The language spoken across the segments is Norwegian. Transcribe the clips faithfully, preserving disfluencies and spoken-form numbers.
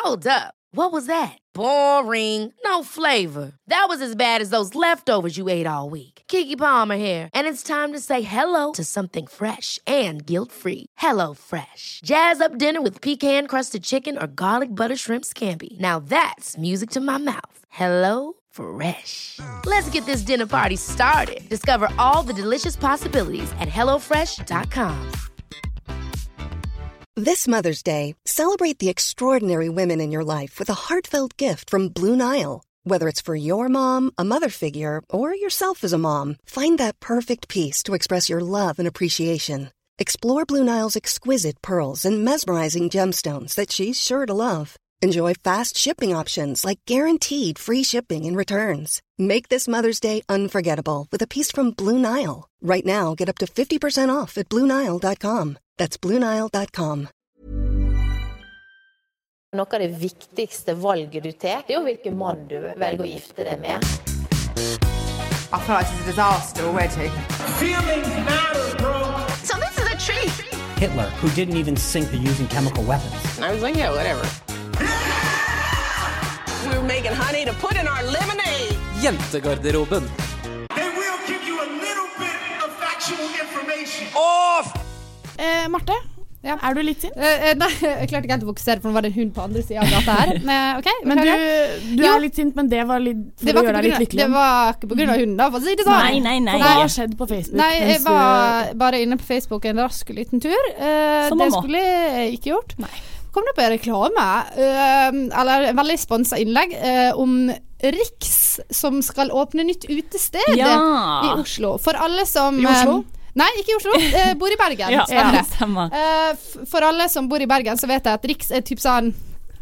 Hold up. What was that? Boring. No flavor. That was as bad as those leftovers you ate all week. Keke Palmer here, and it's time to say hello to something fresh and guilt-free. Hello Fresh. Jazz up dinner with pecan-crusted chicken or garlic butter shrimp scampi. Now that's music to my mouth. Hello Fresh. Let's get this dinner party started. Discover all the delicious possibilities at hello fresh dot com. This Mother's Day, celebrate the extraordinary women in your life with a heartfelt gift from Blue Nile. Whether it's for your mom, a mother figure, or yourself as a mom, find that perfect piece to express your love and appreciation. Explore Blue Nile's exquisite pearls and mesmerizing gemstones that she's sure to love. Enjoy fast shipping options like guaranteed free shipping and returns. Make this Mother's Day unforgettable with a piece from Blue Nile. Right now, get up to fifty percent off at blue nile dot com. That's blue nile dot com. Noe av det viktigste valget du tar, det er jo hvilken mann du velger å gifte deg med. I feel like it's a disaster already. Feelings matter, bro. So this is a treat. Hitler, who didn't even sink to using chemical weapons. I was like, yeah, whatever. We were making honey to put in our lemonade. Jentegarderoben. They will give you a little bit of factual information. Off! Eh, Marte, ja. Er du litt sint? Eh, nei, jeg klarte ikke helt å fokusere, for nå var det en hund på andre siden av gata her. Men, okay, men du, du er litt sint, men det var litt for det var å gjøre deg litt lykkelig. Det var ikke på grunn av hunden da, for å si det sånn. Nei, nei, nei. Hva har skjedd på Facebook? Nei, jeg var bare inne på Facebook en rask liten tur. Eh, det skulle jeg ikke gjort. Nei. Kom det på en reklame, uh, eller en veldig sponset innlegg, uh, om Riks som skal åpne nytt utested ja. i Oslo. For alle som... I Oslo? Um, nei, ikke i Oslo, uh, bor i Bergen. ja, ja, stemmer. Uh, f- for alle som bor i Bergen, så vet jeg at Riks er typ sånn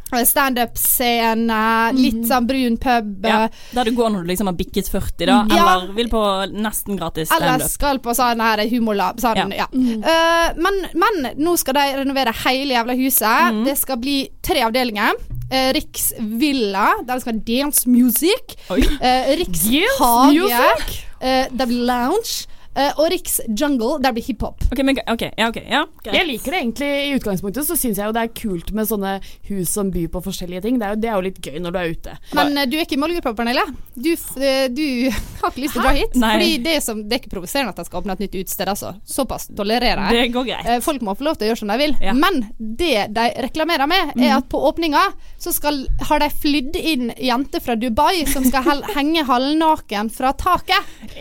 stand-up-scene, litt sånn brun pub. Ja, der du går når du liksom har bikket førti da, ja. Eller vil på nesten gratis stand-up. Eller skal på sånn her humorlab, sånn, ja. ja. Mm. Uh, men, men nå skal de renovere hele jævla huset. Mm. Det skal bli tre avdelinger. Uh, Riks Villa, der det skal være dance music. Uh, Riks Hage, uh, det blir lounge. Uh, og Riks Jungle, der blir hiphop. Ok, men, ok, ja, ok, ja. Jeg liker det egentlig i utgangspunktet, så synes jeg jo det er kult med sånne hus som byr på forskjellige ting. Det er jo, det er jo litt gøy når du er ute. Men uh, du er ikke i målgruppa, Pernille. Du, uh, du har ikke lyst til å dra hit. Nei. Fordi det er, som, det er ikke provoserende at jeg skal åpne et nytt utested, altså. Såpass tolererer jeg. Det går greit. Uh, folk må få lov til å gjøre som de vil. Ja. Men det de reklamerer med, er at på åpninga så skal, har de flydd inn jenter fra Dubai som skal hel- henge halvnaken fra taket.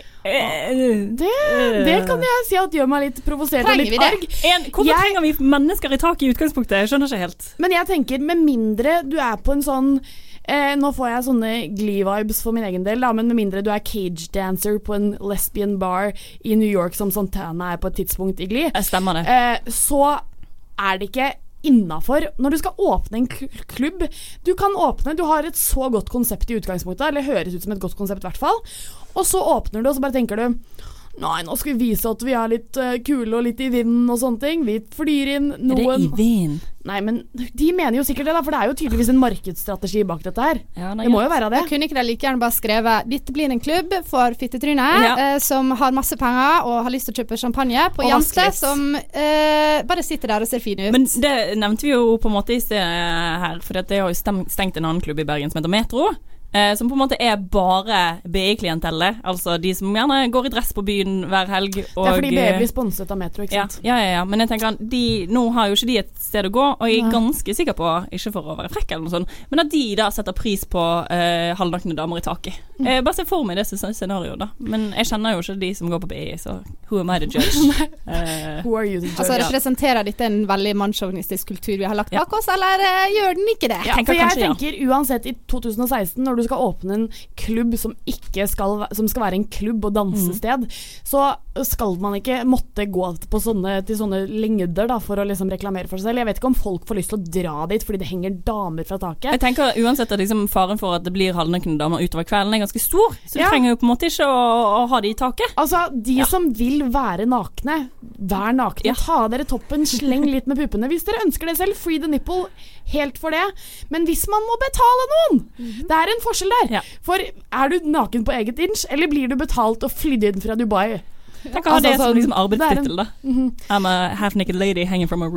Det, det kan jeg si at gjør meg litt provosert og litt arg. En, hvorfor jeg, trenger vi mennesker i tak i utgangspunktet? Jeg skjønner ikke helt. Men jeg tenker, med mindre du er på en sånn eh, nå får jeg sånne Glee-vibes for min egen del da, men med mindre du er cage dancer på en lesbian bar i New York som Santana er på et tidspunkt i Glee, stemmer det. Eh, så er det ikke innenfor, når du skal åpne en klubb, du kan åpne, du har et så godt konsept i utgangspunktet, eller høres ut som et godt konsept i hvert fall, og så åpner du, og så bare tenker du nei, nå skal vi vise at vi er litt uh, kule og litt i vinden og sånne ting, vi flyr inn noen... Er det i vind? Nei, men de mener jo sikkert det da, for det er jo tydeligvis en markedsstrategi bak dette her. Ja, nei, det må jo være det. Jeg kunne ikke det like gjerne bare skrevet, dette blir en klubb for fittetryne, ja. eh, som har masse penger og har lyst til å kjøpe champagne på jenter som eh, bare sitter der og ser fine ut. Men det nevnte vi jo på en måte i sted her, for det har jo stengt en annen klubb i Bergen som heter Metro, Eh, som på en måte er bare B I-klientellet, altså de som gjerne går i dress på byen hver helg. Og, det er fordi B I blir sponset av Metro, ikke sant? Ja, ja, ja, men jeg tenker de, nå har jo ikke de et sted å gå, og jeg er ganske sikker på, ikke for å være frekk eller noe sånt, men at de da setter pris på eh, halvnakne damer i taket. Mm. Eh, bare se for meg det scenarioet da, men jeg kjenner jo ikke de som går på B I, så who am I to judge? uh, who are you to judge? Altså, representerer dette en veldig mannssjåvinistisk kultur vi har lagt bak oss, eller uh, gjør den ikke det? Ja, for jeg kanskje, tenker ja. Uansett i to tusen og seksten, når du skal åpne en klubb som ikke skal, som skal være en klubb og dansested, mm. så skal man ikke måtte gå på sånne, til sånne lengder da, for å liksom reklamere for seg selv. Jeg vet ikke om folk får lyst til å dra dit fordi det henger damer fra taket. Jeg tenker uansett at liksom faren for at det blir halvnakne damer utover kvelden er ganske stor, så du ja. trenger jo på en måte ikke å, å ha det i taket. Altså, de ja. som vil være nakne, vær nakne, ja. ta dere toppen, sleng litt med puppene. Hvis dere ønsker det selv, free the nipple, helt for det. Men hvis man må betale noen, mm-hmm. det er en forskjell der. Ja. For er du naken på eget inch, eller blir du betalt og flydd inn fra Dubai? Tenk å ha altså, det som liksom arbeidstittel da. Mm-hmm. I'm a half-naked lady hanging from a roof.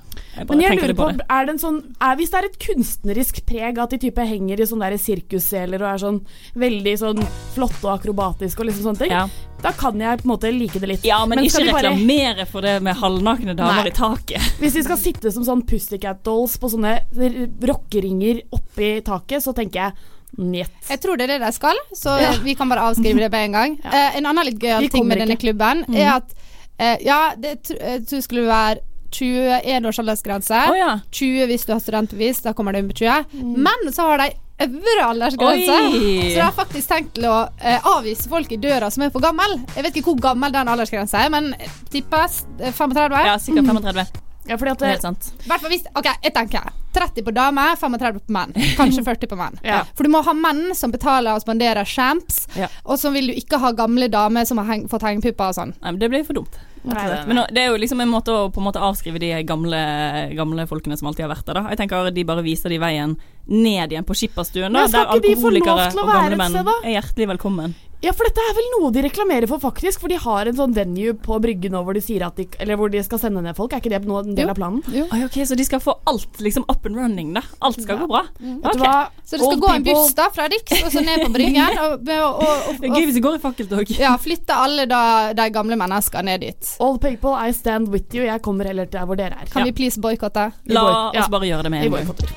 Jeg Men jeg lurer på, er det en sånn, er, hvis det er et kunstnerisk preg at de type henger i sånne der sirkusseler og er sånn veldig sånn flotte og akrobatiske og liksom sånne ting, ja. Da kan jeg på en måte like det litt. Ja, men, men ikke reklamere bare... for det med halvnakne damer Nei. I taket. Hvis de skal sitte som sånn Pussycat Dolls på sånne rockeringer oppi taket, så tenker jeg Njet. Jeg tror det er det de skal, så ja. Vi kan bare avskrive det på en gang. Ja. Uh, en annen litt gøyal ting med denne klubben mm. er at uh, ja, det jeg tror skulle være tjueen års aldersgrense. Oh, ja. tjue hvis du har studentbevis, da kommer det inn på tjue. Mm. Men så har de øvre aldersgrense. Så de har faktisk tenkt til å eh, avvise folk i døra som er for gammel. Jeg vet ikke hvor gammel den aldersgrensen er, men tippes femogtredve. Ja, sikkert femogtredve. Ja, fordi at det er helt sant. Hvertfall hvis, ok, jeg tenker tretti på damer, femogtredve på menn. Kanskje førti på menn. Ja. For du må ha menn som betaler og spanderer champs, ja. Og så vil du ikke ha gamle damer som har heng, fått hengepupper og sånn. Nei, men det blir for dumt. Nei, men nå, det er jo liksom en måte å på en måte avskrive de gamle, gamle folkene som alltid har vært der da. Jeg tenker de bare viser de veien ned igjen på skipperstuen da, der alkoholikere og gamle menn er hjertelig velkommen. Ja, for dette er vel noe de reklamerer for faktisk, for de har en sånn venue på bryggen nå hvor de sier at de, eller hvor de skal sende ned folk. Er ikke det noe, en del jo. Av planen? Jo. Ah, ok, så de skal få alt liksom up and running da. Alt skal ja. Gå bra. Mm. Okay. Så det skal Old gå en buss da fra Riks og så ned på bryggen. Og, og, og, og, det er gøy hvis det går i fakkeltog. Ja, flytte alle da, de gamle mennesker ned dit. Old people, I stand with you. Jeg kommer heller til hvor dere er. Kan ja. vi please boykotte? La oss ja. Bare gjøre det med en gang.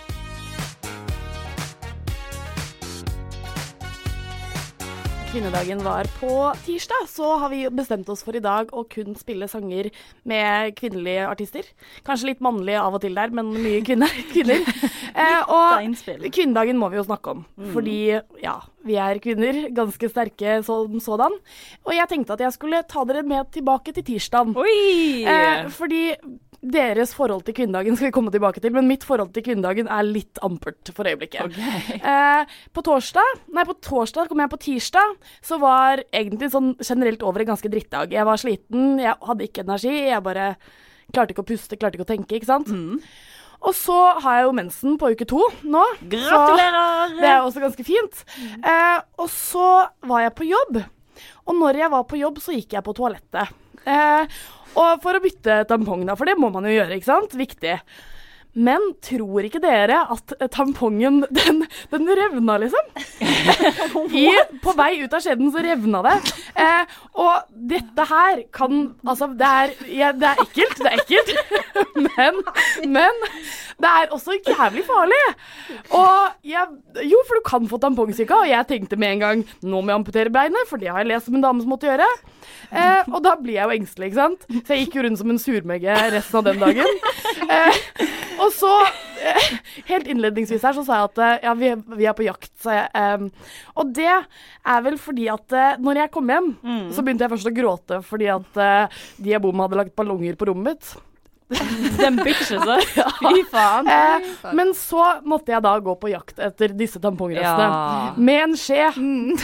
Kvinnedagen var på tirsdag, så har vi bestemt oss for i dag å kun spille sanger med kvinnelige artister. Kanskje litt mannlige av og til der, men mye kvinner. kvinner. Eh, og kvinnedagen må vi jo snakke om, mm. fordi ja, vi er kvinner, ganske sterke som sådan. Og jeg tenkte at jeg skulle ta dere med tilbake til tirsdagen. Oi! Eh, fordi deres forhold til kvinnedagen skal vi komme tilbake til, men mitt forhold til kvinnedagen er litt ampert for øyeblikket. Okay. Eh, på torsdag, nei på torsdag kom jeg på tirsdag, så var egentlig sånn generelt over en ganske drittdag. Jeg var sliten, jeg hadde ikke energi, jeg bare klarte ikke å puste, klarte ikke å tenke, ikke sant? Mm. Og så har jeg jo mensen på uke to nå. Gratulerer! Det er også ganske fint. Eh, og så var jeg på jobb, og når jeg var på jobb så gikk jeg på toalettet. Eh, Og for å bytte tampong da, for det må man jo gjøre, ikke sant? Viktig. Men tror ikke dere at tampongen, den, den revna liksom? I, på vei ut av skjeden så revna det. Eh, og dette her kan, altså det er, ja, det er ekkelt, det er ekkelt. men, men det er også jævlig farlig. Og jeg, jo, for du kan få tampongsyke, og jeg tenkte med en gang, nå må jeg amputere beinet, for det har jeg lest om en dame som måtte gjøre. Eh, og da blir jeg jo engstelig, ikke sant? Så jeg gikk jo rundt som en surmøgge resten av den dagen. Eh, og så, eh, helt innledningsvis her, så sa jeg at eh, ja, vi, vi er på jakt, sa jeg. Eh, og det er vel fordi at eh, når jeg kom hjem, mm. så begynte jeg først å gråte fordi at eh, de jeg bor med hadde lagt ballonger på rommet mitt. Den bitches, da. Fy faen. Eh, men så måtte jeg da gå på jakt etter disse tampongrestene. Ja. Med en skje. Mm.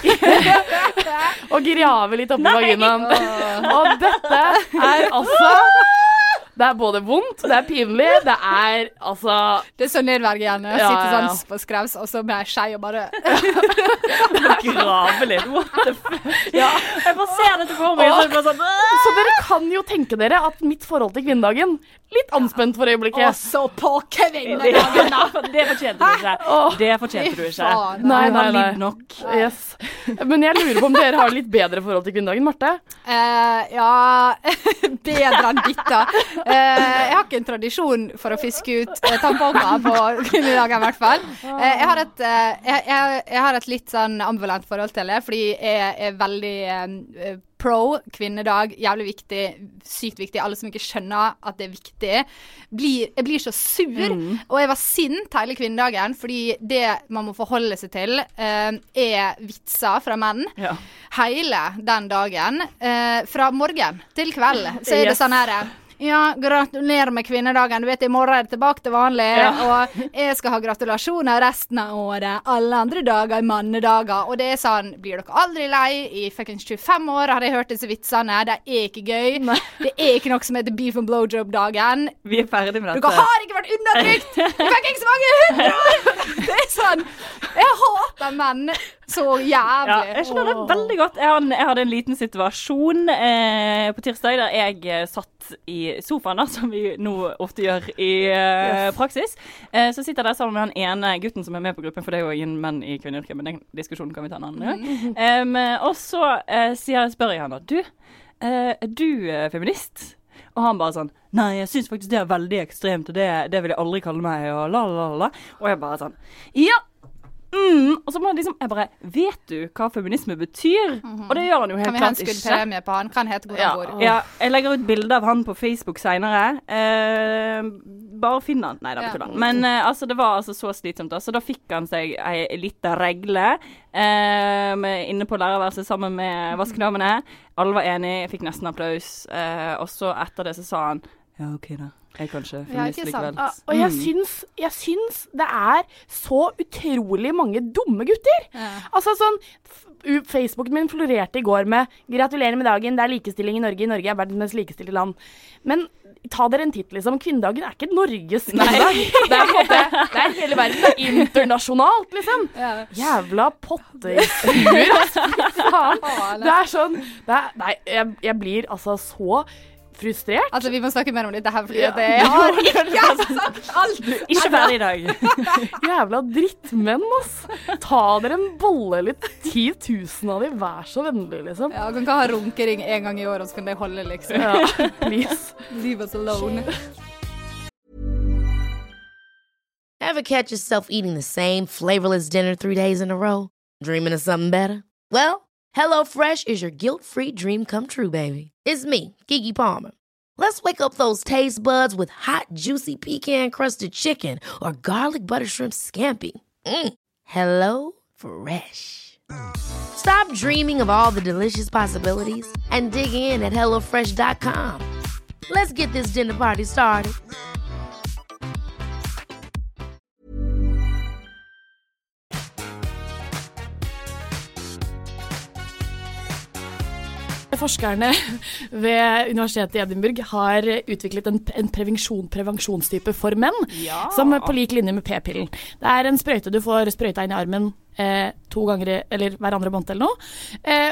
og grave litt oppi vaginaen. Og dette er altså... Det er både vondt, det er pinlig, det er altså... Det er så nedverdigende å ja, sitte sånn ja. på skrevs, og så med skje og bare... Grave litt, what the fuck? Ja. Jeg bare ser dette på meg, og, så, sånn, så dere kan jo tenke dere at mitt forhold til kvinnedagen, litt anspent for øyeblikket. Og så på kvinnedagen, det fortjente du ikke. Det fortjente du ikke. Nei, nei, nei. Nok. Yes. Men jeg lurer på om dere har litt bedre forhold til kvinnedagen, Marte? Uh, ja, bedre enn ditt da. Uh, jeg har ikke en tradisjon for å fiske ut uh, tamponger på kvinnedagen i hvert fall. Uh, jeg, har et, uh, jeg, jeg, jeg har et litt sånn ambivalent forhold til det, fordi jeg er veldig uh, pro kvinnedag, jævlig viktig, sykt viktig. Alle som ikke skjønner at det er viktig, blir, jeg blir så sur, mm. og jeg var sint hele kvinnedagen, fordi det man må forholde seg til uh, er vitser fra menn. Ja. Hele den dagen, uh, fra morgen til kveld, så er det yes. sånn her... Ja, gratulerer med kvinnedagen. Du vet, i morgen er det tilbake til vanlig. Ja. Og jeg skal ha gratulasjoner resten av året. Alle andre dager er mannedager. Og det er sånn, blir dere aldri lei? I fucking tjuefem år har jeg hørt disse vitsene. Det er ikke gøy. Nei. Det er ikke noe som heter beef and blowjob-dagen. Vi er ferdig med dette. Dere har ikke vært undertrykt! Du fikk ikke så mange hundre år! Det er sånn. Jeg hater menn så jævlig. Ja, jeg skjønner det veldig godt. Jeg hadde, jeg hadde en liten situasjon eh, på tirsdag der jeg eh, satt i sofaen, da, som vi nå ofte gjør i eh, praksis. Eh, så sitter jeg der sammen med han ene gutten som er med på gruppen, for det er jo ingen menn i kvinneyrket, men den diskusjonen kan vi ta en annen gang. Mm. Um, og så eh, sier, spør jeg han da, du, eh, er du eh, feminist? Og han bare sånn, nei, jeg synes faktisk det er veldig ekstremt, og det, det vil jeg aldri kalle meg, og la la la la. Og jeg bare sånn, ja, mm. Og så må jeg liksom, jeg bare, vet du hva feminisme betyr? Mm-hmm. Og det gjør han jo helt klart ikke. Kan vi ha en skuddpremie på han? Kan hete hvor ja, han bor. Ja, jeg legger ut bilder av han på Facebook senere. Eh, bare finn han. Nei, da betyr han. Men eh, altså, det var altså så slitsomt da. Så da fikk han seg en liten regle eh, inne på lærerverset sammen med vaskedamene. Alle var enige, jeg fikk nesten applaus. Eh, og så etter det så sa han, ja, ok da. Jeg kanskje feminist likevel. Ja, og jeg syns, jeg syns det er så utrolig mange dumme gutter. Ja. Altså sånn, Facebooken min florerte i går med gratulerer med dagen, det er likestilling i Norge, i Norge er verdens mest likestilte land. Men ta dere en titt, liksom. Kvinnedagen er ikke Norges kvinnedag. Det er på en måte, det er hele verden, det er internasjonalt, liksom. Ja. Jævla pottestuer, altså. Faen. Det er sånn, det er, nei, jeg, jeg blir altså så frustrert. Altså, vi må snakke mer om dette her, fordi ja. det jeg har ikke sagt alt. Ikke ferdig i dag. Jævla drittmenn, ass. Ta dere en bolle eller ti tusen av de, vær så vennlig, liksom. Ja, kan ikke ha runkering en gang i år, og så kan det holde, liksom. Ja, please. Leave us alone. Ever catch yourself eating the same flavorless dinner three days in a row? Dreaming of something better? Well, HelloFresh is your guilt-free dream come true, baby. It's me, Keke Palmer. Let's wake up those taste buds with hot, juicy pecan-crusted chicken or garlic butter shrimp scampi. Mm. Hello Fresh. Stop dreaming of all the delicious possibilities and dig in at hello fresh dot com. Let's get this dinner party started. Forskerne ved Universitetet i Edinburgh har utviklet en, en prevensjon, prevensjonstype for menn, ja. Som på lik linje med p-pillen. Det er en sprøyte du får sprøyta inn i armen eh, to ganger, eller hver andre måned eller noe. Eh,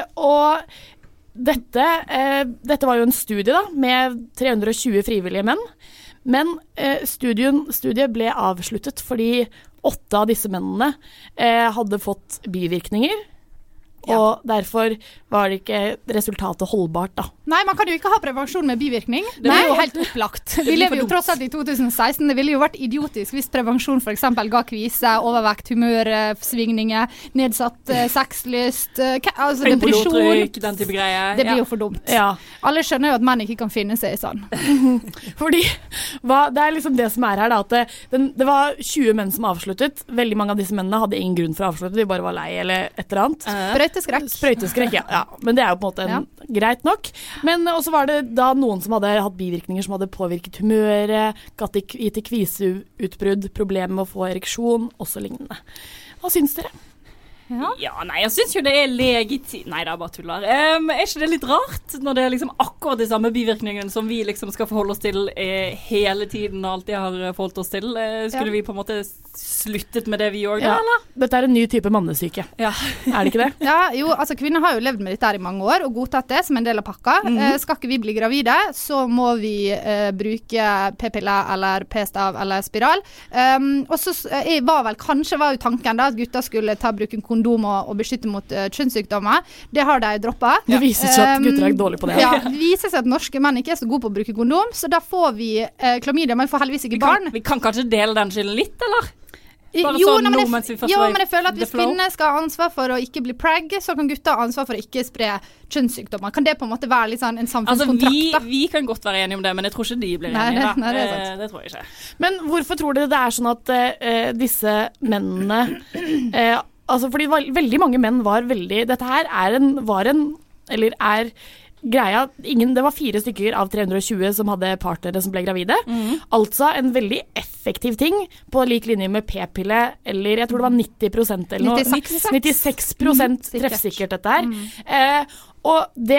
og dette, eh, dette var jo en studie da, med tre hundre og tjue frivillige menn. Men eh, studien, studiet ble avsluttet fordi åtte av disse mennene eh, hadde fått bivirkninger. Ja. Og derfor var det ikke resultatet holdbart da. Nei, man kan jo ikke ha prevensjon med bivirkning. Det er jo helt opplagt. Vi lever jo tross alt i to tusen og seksten. Det ville jo vært idiotisk hvis prevensjon for eksempel ga kvise, overvekt, humørsvingninger, nedsatt uh, sexlyst, uh, altså depresjon. Blodtrykk, den type greier. Det blir ja. jo for dumt. Ja. Alle skjønner jo at menn ikke kan finne seg i sånn. Fordi, hva, det er liksom det som er her da, at det, den, det var tjue menn som avsluttet. Veldig mange av disse mennene hadde ingen grunn for å avslutte, de bare var lei eller et eller annet. Uh. Sprøyteskrekk. Sprøyteskrekk, ja. ja. Men det er jo på en måte en, ja. greit nok. Men også var det da noen som hadde hatt bivirkninger som hadde påvirket humøret, gitt i kviseutbrudd, problemer med å få ereksjon, og så lignende. Hva syns dere? Ja. ja, nei, jeg synes jo det er legitimt. Nei, det er bare tuller. Um, er ikke det litt rart når det er liksom akkurat de samme bivirkningene som vi liksom skal forholde oss til eh, hele tiden og alltid har forholdt oss til? Eh, skulle ja. vi på en måte sluttet med det vi gjør da, ja. eller? Dette er en ny type mannesyke. Ja. Er det ikke det? Ja, jo, altså kvinner har jo levd med dette her i mange år og godtatt det som en del av pakka. Mm-hmm. Eh, skal ikke vi bli gravide, så må vi eh, bruke p-piller eller p-stav eller spiral. Um, og så eh, var vel kanskje var jo tanken da at gutter skulle ta bruken kondom og, og beskytte mot uh, kjønnssykdommer. Det har de droppet. Det viser seg at gutter er dårlige på det. Ja, det viser seg at norske menn ikke er så gode på å bruke kondom, så da får vi uh, klamydia, men vi får heldigvis ikke vi barn. Kan, vi kan kanskje dele den skylden litt, eller? Bare jo, sånn nei, men, nå, jeg, jo, men jeg føler at hvis kvinner skal ha ansvar for å ikke bli preg, så kan gutter ha ansvar for å ikke spre kjønnssykdommer. Kan det på en måte være litt sånn en samfunnskontrakt? Altså, vi, vi kan godt være enige om det, men jeg tror ikke de blir nei, enige. Det, nei, det, det, det tror jeg ikke. Men hvorfor tror dere det er sånn at uh, disse mennene uh, altså fordi veldig mange menn var veldig dette her er en, var en eller er greia, ingen, det var fire stykker av tre hundre og tjue som hadde partnere som ble gravide. Mm. Altså en veldig effektiv ting på lik linje med p-pille, eller jeg tror det var nitti prosent eller noe. nittiseks nittiseks prosent mm, treffsikkert dette her. Mm. Eh, og det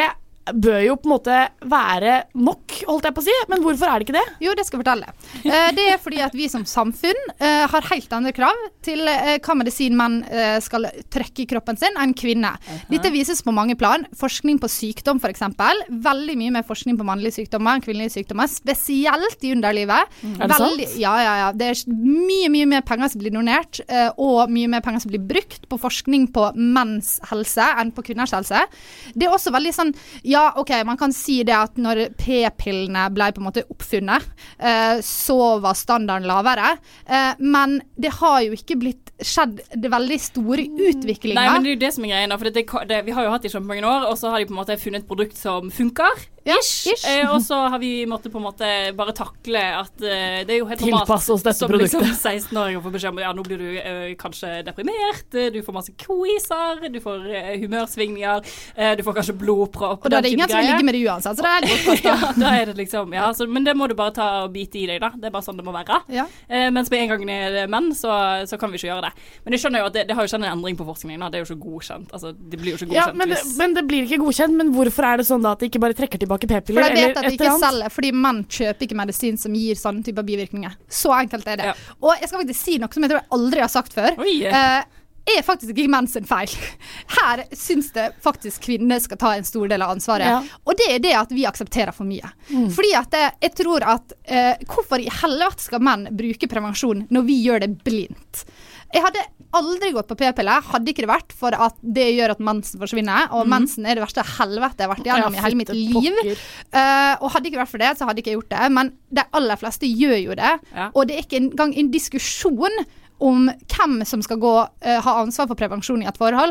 bør jo på en måte være nok, holdt jeg på å si, men hvorfor er det ikke det? Jo, det skal jeg fortelle. Eh, det er fordi at vi som samfunn eh, har helt andre krav til eh, hva medisin menn eh, skal trykke i kroppen sin enn kvinner. Uh-huh. Dette vises på mange plan. Forskning på sykdom for eksempel. Veldig mye mer forskning på mannlige sykdommer enn kvinnelige sykdommer, spesielt i underlivet. Mm. Er det Veldig, sant? Ja, ja, ja. Det er mye, mye mer penger som blir donert, eh, og mye mer penger som blir brukt på forskning på menns helse enn på kvinners helse. Det er også veldig sånn, ja, ok, man kan si det at når p-pillene ble på en måte oppfunnet, eh, så var standarden lavere, eh, men det har jo ikke blitt skjedd det veldig store utviklinger. Nei, men det er jo det som er greien, for det, det, vi har jo hatt det i kjempemange år, og så har de på en måte funnet et produkt som funker, ja, ish, ish. Eh, og så har vi måttet på en måte bare takle at eh, det er jo helt normalt tilpasse oss dette produktet. Som liksom seksten-åringer får beskjed om, ja, nå blir du eh, kanskje deprimert, du får masse quizer, du får eh, humørsvingninger, eh, du får kanskje blodpropp. Og da er det ingen som vil ligge med det uansett, så det er litt godt. Ja, da er det liksom, ja, så, men det må du bare ta og bite i deg da, det er bare sånn det må være. Ja. Eh, mens med en gang er det menn, så, så kan vi ikke gjøre det. Men jeg skjønner jo at det, det har jo skjedd en endring på forskningen, da. Det er jo ikke godkjent, altså det blir jo ikke godkjent. Ja, men det, men det blir ikke godkjent, men hvorfor er det sånn da at de ikke bare trekker tilbake p-piller? For jeg vet at de ikke selger, fordi menn kjøper ikke medisin som gir sånne typer bivirkninger. Så enkelt er det. Ja. Og jeg skal faktisk si noe som jeg tror jeg aldri har sagt før. Oi. Uh, er faktisk ikke menn sin feil. Her synes det faktisk kvinner skal ta en stor del av ansvaret. Ja. Og det er det at vi aksepterer for mye. Mm. Fordi at det, jeg tror at uh, hvorfor i helvete skal menn bruke prevensjon når vi gjør det blindt? Jeg hadde aldri gått på p-piller, hadde ikke det vært for at det gjør at mensen forsvinner, og mm. mensen er det verste helvete jeg har vært gjennom i hele mitt liv. Uh, og hadde ikke vært for det, så hadde ikke jeg gjort det. Men de aller fleste gjør jo det, ja. Og det er ikke engang en diskusjon om hvem som skal gå, uh, ha ansvar for prevensjon i et forhold.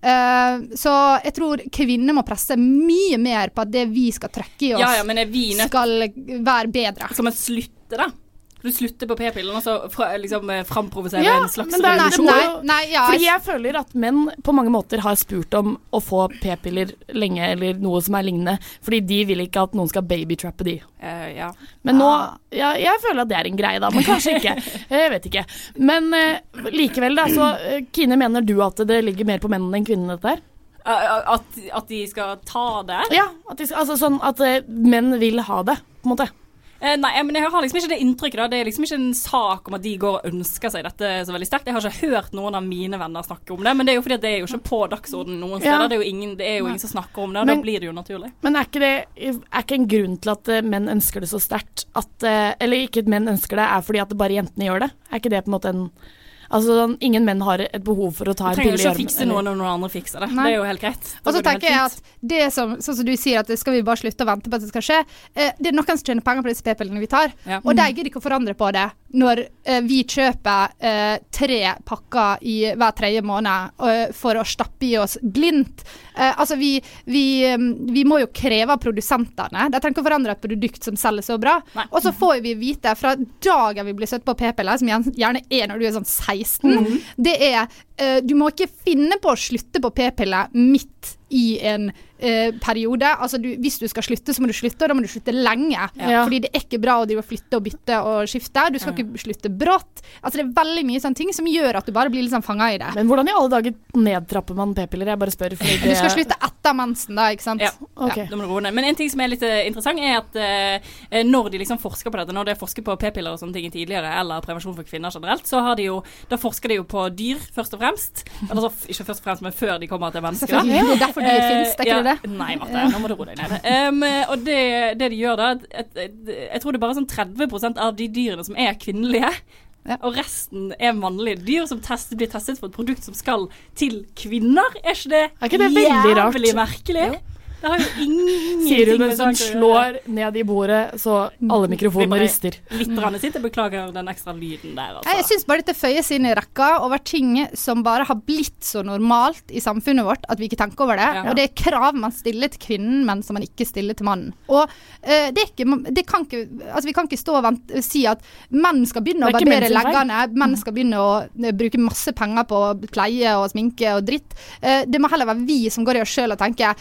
Uh, så jeg tror kvinner må presse mye mer på at det vi skal trekke i oss, ja, ja, men er vi nødt... skal være bedre. Skal man slutte da? Du slutter på p-pillen og så fra, liksom, framprovosere ja, en slags men det er, revolusjon. Nei, nei, ja, fordi jeg føler at menn på mange måter har spurt om å få p-piller lenge, eller noe som er lignende, fordi de vil ikke at noen skal babytrappe de. Uh, ja. Men nå, ja, jeg føler at det er en greie da, men kanskje ikke. Jeg vet ikke. Men uh, likevel da, så uh, Kine, mener du at det ligger mer på mennene enn kvinnene dette her? Uh, at, at de skal ta det? Ja, at, de, altså sånn at uh, menn vil ha det, på en måte. Eh, nei, men jeg har liksom ikke det inntrykket da. Det er liksom ikke en sak om at de går og ønsker seg dette så veldig sterkt. Jeg har ikke hørt noen av mine venner snakke om det, men det er jo fordi at det er jo ikke på dagsordenen noen steder. Ja. Det er jo ingen, det er jo ingen som snakker om det, og men, da blir det jo naturlig. Men er ikke det er ikke en grunn til at uh, menn ønsker det så sterkt at, uh, eller ikke at menn ønsker det, er fordi at bare jentene gjør det? Er ikke det på en måte en... Altså, ingen menn har et behov for å ta en pille i armen. Du trenger ikke å fikse noe når noen andre fikser det. Nei. Det er jo helt greit. Og så tenker jeg at det som, sånn som du sier at det skal vi bare slutte å vente på at det skal skje, eh, det er noen som tjener penger på disse p-pillene vi tar, ja. Og de gidder ikke å forandre på det når eh, vi kjøper eh, tre pakker i hver tredje måned eh, for å stappe i oss blindt. Eh, altså, vi, vi, vi må jo kreve av produsentene. De trenger ikke å forandre et produkt som selger så bra. Nei. Og så får vi vite fra dagen vi blir søtt på p-piller, som gjerne er når du er sånn seksten, mm. det er, uh, du må ikke finne på å slutte på p-piller midt i en uh, periode. Altså, du, hvis du skal slutte, så må du slutte, og da må du slutte lenge. Ja. Fordi det er ikke bra å drive og flytte og bytte og skifte. Du skal ja. Ikke slutte brått. Altså, det er veldig mye sånne ting som gjør at du bare blir liksom fanget i det. Men hvordan i alle dager nedtrapper man p-piller? Jeg bare spør. Fordi det... Du skal slutte etter mensen da, ikke sant? Ja, okay. Ja, ja. Men en ting som er litt uh, interessant er at uh, når de liksom forsker på dette, når de forsker på p-piller og sånne ting tidligere, eller prevensjon for kvinner generelt, så har de jo, da forsker de jo på dyr først og fremst. Eller så, ikke først og fremst, men før de kommer til mennesker. Selvfølgelig, derfor dyr finnes, det er ikke ja, det? Nei, Marte, nå må du roe deg ned. Um, og det, det de gjør da, et, et, jeg tror det er bare sånn tretti prosent av de dyrene som er kvinnelige, ja. Og resten er mannlige dyr som testet, blir testet for et produkt som skal til kvinner. Er ikke det, er ikke det veldig rart? Jævlig merkelig? Ja. Det har jo ingenting Sier du mens hun slår ned i bordet, så alle mikrofonene rister. Litt rann sitt, jeg beklager den ekstra lyden der. Altså. Jeg synes bare dette føyer seg inn i rekka over ting som bare har blitt så normalt i samfunnet vårt at vi ikke tenker over det. Ja. Og det er krav man stiller til kvinnen, men som man ikke stiller til mannen. Og uh, det er ikke, det kan ikke, altså vi kan ikke stå og vente, si at menn skal begynne å barbere leggene, menn skal begynne å uh, bruke masse penger på pleie og sminke og dritt. Uh, det må heller være vi som går i oss selv og tenker,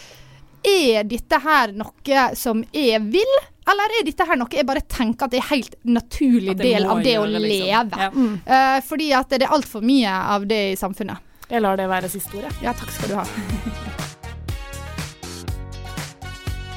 er dette her noe som jeg vil, eller er dette her noe jeg bare tenker at det er helt naturlig del av det å leve? Liksom. Ja. Mm. Uh, fordi at det er alt for mye av det i samfunnet. Jeg lar det være siste ordet. Ja, takk skal du ha.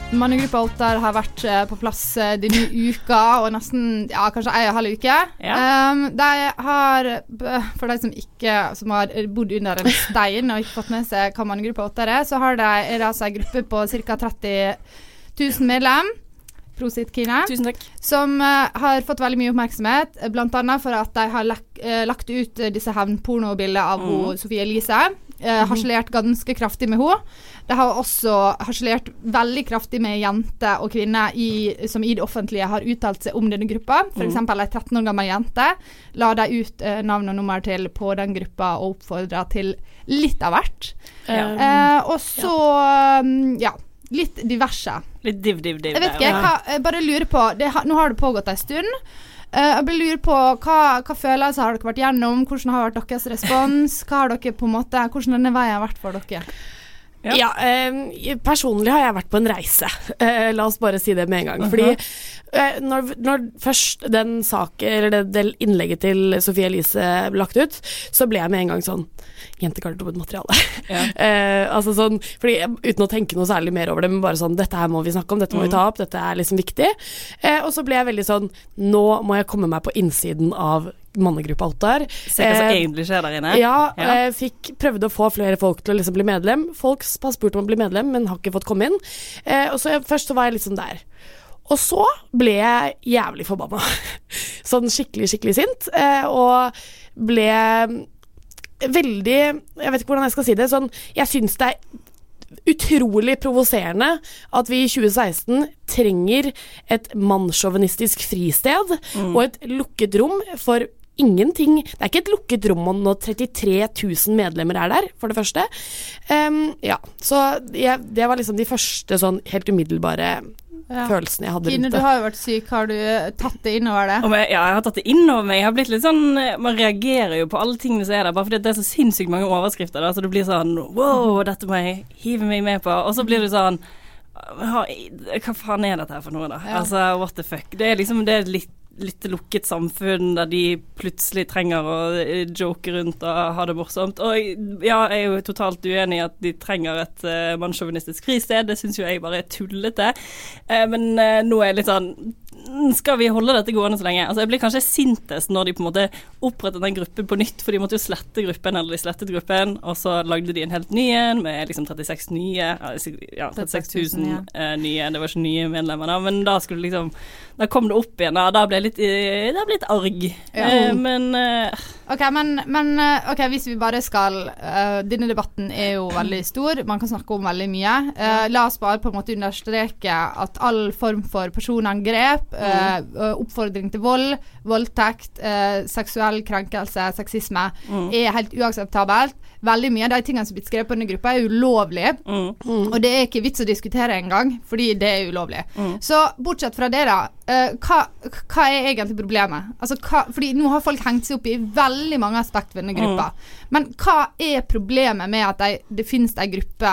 Mannegruppa Ottar har vært på plass denne uka, og nesten, ja, kanskje en og en halv uke. Ja. Um, de har, for de som ikke, som har bodd under en stein og ikke fått med seg hva Mannegruppa Ottar er, så har de, er det altså en gruppe på ca. tretti tusen medlem. Prosit, Kine. Tusen takk. Som uh, har fått veldig mye oppmerksomhet, blant annet for at de har lak, uh, lagt ut uh, disse hevnpornobilder av mm. ho, Sofie Elise. Uh, harselert ganske kraftig med henne. De har også harselert veldig kraftig med jenter og kvinner i, som i det offentlige har uttalt seg om denne gruppa. For mm. eksempel en tretten år gammel jente la de ut uh, navn og nummer til på den gruppa og oppfordra til litt av hvert. Ja. Uh, og så, um, ja, litt diverse. Litt div, div, div. Jeg vet ikke, hva, jeg bare lurer på, det, nå har det pågått en stund. Uh, jeg bare lurer på, hva, hva følelser har dere vært gjennom? Hvordan har vært deres respons? Hva har dere på en måte, hvordan denne veien har vært for dere? Ja, ja eh, personlig har jeg vært på en reise. Eh, la oss bare si det med en gang. Uh-huh. Fordi eh, når, når først den saken, eller det, det innlegget til Sofie Elise ble lagt ut, så ble jeg med en gang sånn jentegarderobemateriale. Ja. eh, altså sånn, fordi uten å tenke noe særlig mer over det, men bare sånn, dette her må vi snakke om, dette må vi ta opp, dette er liksom viktig. Eh, og så ble jeg veldig sånn, nå må jeg komme meg på innsiden av mannegruppa Ottar. Se hva som eh, egentlig skjer der inne. Ja, ja. Eh, fikk prøvde å få flere folk til å liksom bli medlem. Folk har spurt om å bli medlem, men har ikke fått komme inn. Eh, og så først så var jeg litt sånn der. Og så ble jeg jævlig forbanna. Sånn skikkelig, skikkelig sint. Eh, og ble veldig, jeg vet ikke hvordan jeg skal si det, sånn, jeg synes det er utrolig provoserende at vi i tjue seksten trenger et mannssjåvinistisk fristed mm. og et lukket rom for ingenting. Det er ikke et lukket rom når trettitre tusen medlemmer er der, for det første. Um, ja, så jeg, det var liksom de første sånn helt umiddelbare ja. følelsene jeg hadde. Kine, du har jo vært syk. Har du tatt det innover det? Jeg, ja, jeg har tatt det innover meg. Jeg har blitt litt sånn, man reagerer jo på alle tingene som er der, bare fordi det er så sinnssykt mange overskrifter da, så det blir sånn, wow, dette må jeg hive meg med på. Og så blir det sånn, hva faen er dette her for noe da? Ja. Altså, what the fuck? Det er liksom, det er litt litt lukket samfunn der de plutselig trenger å joke rundt og ha det morsomt. Og ja, jeg er jo totalt uenig i at de trenger et uh, mannssjåvinistisk fristed. Det synes jo jeg bare er tullete. Uh, men uh, nå er jeg litt sånn, skal vi holde dette gående så lenge? Altså, jeg blir kanskje sintest når de på en måte opprettet den gruppen på nytt, for de måtte jo slette gruppen, eller de slettet gruppen, og så lagde de en helt ny en med liksom trettiseks nye, ja, trettiseks tusen ja. uh, nye, det var ikke nye medlemmer da, men da skulle liksom, da kom det opp igjen, da, da ble jeg litt, uh, da ble litt arg. Ja. Uh, men... Uh, ok, men, men ok, hvis vi bare skal, uh, denne debatten er jo veldig stor, man kan snakke om veldig mye. Uh, la oss bare på en måte understreke at all form for personangrep, Mm. Uh, oppfordring til vold, voldtekt, uh, seksuell krenkelse, sexisme mm. er helt uakseptabelt. Veldig mye av de tingene som blir skrevet på denne gruppa er ulovlig, mm. Mm. og det er ikke vits å diskutere engang, fordi det er ulovlig. Mm. Så bortsett fra det da, uh, hva, hva er egentlig problemet? Altså, hva, fordi nå har folk hengt seg opp i veldig mange aspekter ved denne gruppa. Mm. Men hva er problemet med at de, det finnes en gruppe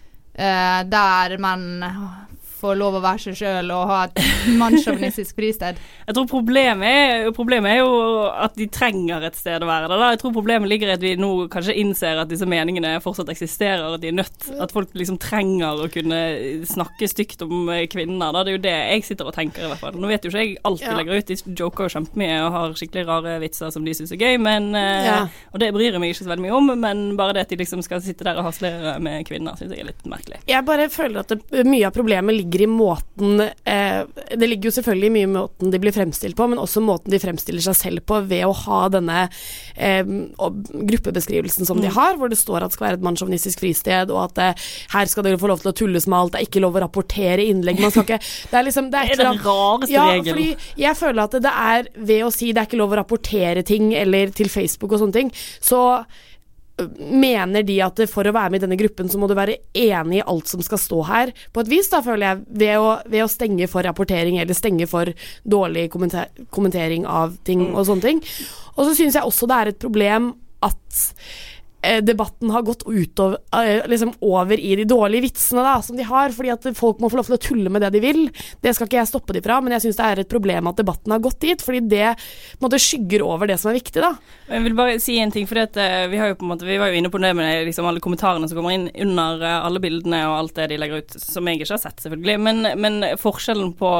uh, der man får lov å være seg selv og ha et mannssjåvinistisk fristed? Jeg tror problemet er, problemet er jo at de trenger et sted å være der. Da. Jeg tror problemet ligger i at vi nå kanskje innser at disse meningene fortsatt eksisterer, at de er nødt, at folk liksom trenger å kunne snakke stygt om kvinner. Da. Det er jo det jeg sitter og tenker i hvert fall. Nå vet jo ikke jeg alt de legger ut, de joker jo kjempemye og har skikkelig rare vitser som de synes er gøy, men, ja. og det bryr jeg meg ikke så veldig mye om, men bare det at de liksom skal sitte der og haslere med kvinner, synes jeg er litt merkelig. Jeg bare føler at det, mye av problemet ligger i måten, eh, det ligger jo selvfølgelig mye i måten de blir fremstilt på, men også måten de fremstiller seg selv på ved å ha denne eh, gruppebeskrivelsen som mm. de har, hvor det står at det skal være et mannssjåvinistisk fristed, og at eh, her skal dere få lov til å tulles med alt, det er ikke lov å rapportere innlegg, man skal ikke, det er liksom, det er, det er den rareste ja, regelen. Fordi jeg føler at det er ved å si det er ikke lov å rapportere ting, eller til Facebook og sånne ting, så mener de at for å være med i denne gruppen så må du være enig i alt som skal stå her på et vis da, føler jeg, ved å, ved å stenge for rapportering eller stenge for dårlig kommenter- kommentering av ting og sånne ting. Og så synes jeg også det er et problem at debatten har gått utover, liksom over i de dårlige vitsene da, som de har, fordi at folk må få lov til å tulle med det de vil. Det skal ikke jeg stoppe de fra, men jeg synes det er et problem at debatten har gått dit, fordi det på en måte skygger over det som er viktig da. Jeg vil bare si en ting, fordi at vi, har jo på en måte, vi var jo inne på det med liksom alle kommentarene som kommer inn under alle bildene og alt det de legger ut, som jeg ikke har sett selvfølgelig, men, men forskjellen på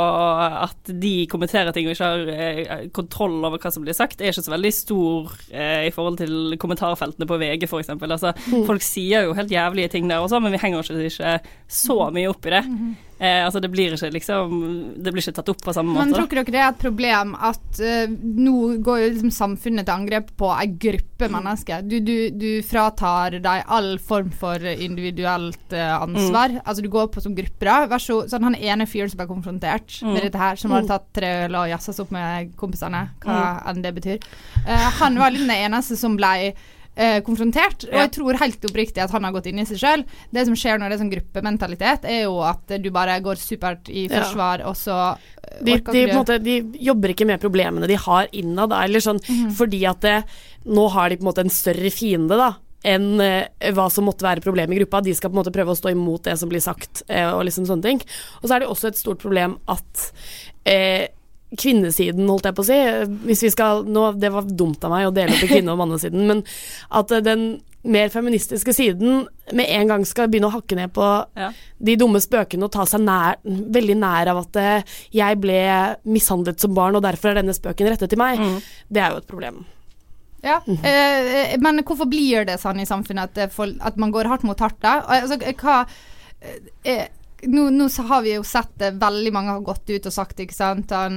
at de kommenterer ting og ikke har kontroll over hva som blir sagt, er ikke så veldig stor eh, i forhold til kommentarfeltene på V G for eksempel. Altså, mm. folk sier jo helt jævlige ting der også, men vi henger ikke, ikke så mye opp i det. Mm. Eh, altså det blir ikke liksom, det blir ikke tatt opp på samme måte. Men tror ikke dere det er et problem at uh, nå går jo liksom samfunnet til angrep på en gruppe mennesker? Du, du, du fratar deg all form for individuelt uh, ansvar. Mm. Altså du går på som grupper da. Vær så, sånn han ene fyren som ble konfrontert mm. med dette her, som hadde tatt tre øl og jassas opp med kompisene, hva mm. enn det betyr. Uh, han var liksom den eneste som ble Eh, konfrontert, og jeg tror helt oppriktig at han har gått inn i seg selv. Det som skjer når det er sånn gruppementalitet er jo at du bare går supert i forsvar, ja. Og så de, de, på en måte, de jobber ikke med problemene de har innad, eller sånn, mm-hmm. fordi at det, nå har de på en måte en større fiende da enn eh, hva som måtte være problemet i gruppa. De skal på en måte prøve å stå imot det som blir sagt, eh, og liksom sånne ting. Og så er det også et stort problem at eh, kvinnesiden, holdt jeg på å si, hvis vi skal, nå, det var dumt av meg å dele opp i kvinne- og mannesiden, men at den mer feministiske siden med en gang skal begynne å hakke ned på ja. De dumme spøkene og ta seg nær, veldig nær av at jeg ble mishandlet som barn, og derfor er denne spøken rettet til meg. Mm. Det er jo et problem. Ja, mm-hmm. eh, men hvorfor blir det sånn i samfunnet at, folk, at man går hardt mot hardt da? Altså, hva... Eh, Nå, nå så har vi jo sett det, veldig mange har gått ut og sagt, ikke sant, han,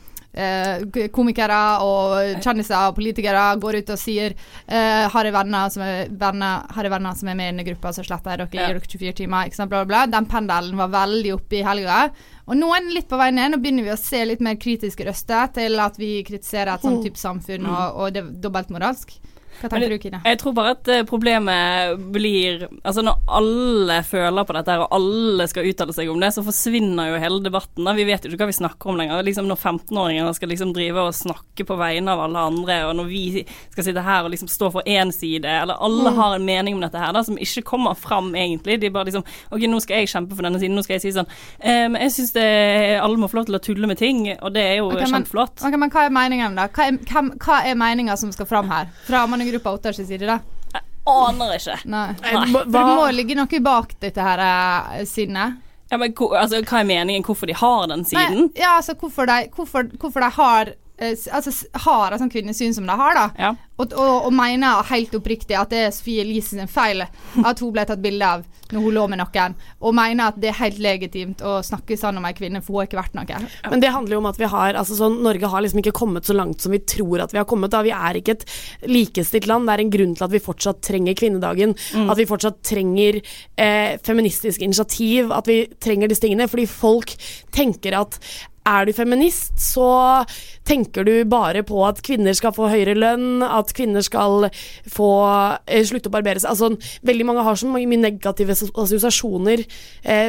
eh, komikere og kjendiser og politikere går ut og sier eh, har jeg venner som er, venner, har jeg venner som er med i denne gruppa, så sletter jeg dere, gir dere tjuefire timer, ikke sant, bla, bla, bla. Den pendelen var veldig oppe i helga, og nå er den litt på vei ned. Nå begynner vi å se litt mer kritiske røster til at vi kritiserer et sånt type samfunn, og, og det er dobbeltmoralsk. Hva tenker du, Kine? Jeg tror bare at problemet blir, altså når alle føler på dette og alle skal uttale seg om det, så forsvinner jo hele debatten da. Vi vet jo ikke hva vi snakker om lenger. Liksom når femten-åringer skal liksom drive og snakke på vegne av alle andre, og når vi skal sitte her og liksom stå for en side, eller alle mm. har en mening om dette her da, som ikke kommer fram egentlig. De bare liksom, ok, nå skal jeg kjempe for denne siden, nå skal jeg si sånn, men um, jeg synes det, alle må få lov til å tulle med ting, og det er jo okay, kjempeflott. Men, okay, men hva er meningen da? Hva er, hva, hva er meningen som skal fram her? Fra man gruppa åtters side da? Jeg aner ikke. Nei. Nei. For det må ligge noe bak dette her uh, sinnet. Ja, men altså, hva er meningen? Hvorfor de har den siden? Nei, ja, altså, hvorfor de, hvorfor, hvorfor de har uh, altså, har en sånn kvinnesyn som de har da. Ja. Og, og, og mener helt oppriktig at det er Sofie Elise sin feil at hun ble tatt bilde av når hun lå med noen, og mener at det er helt legitimt å snakke sånn om en kvinne, for hun har ikke vært noe. Men det handler jo om at vi har, altså sånn, Norge har liksom ikke kommet så langt som vi tror at vi har kommet da. Vi er ikke et likestilt land. Det er en grunn til at vi fortsatt trenger kvinnedagen, mm. at vi fortsatt trenger eh, feministisk initiativ, at vi trenger disse tingene, fordi folk tenker at er du feminist, så tenker du bare på at kvinner skal få høyere lønn, at kvinner skal få eh, slutte å barbere seg. Altså, veldig mange har så mye negative assosiasjoner eh,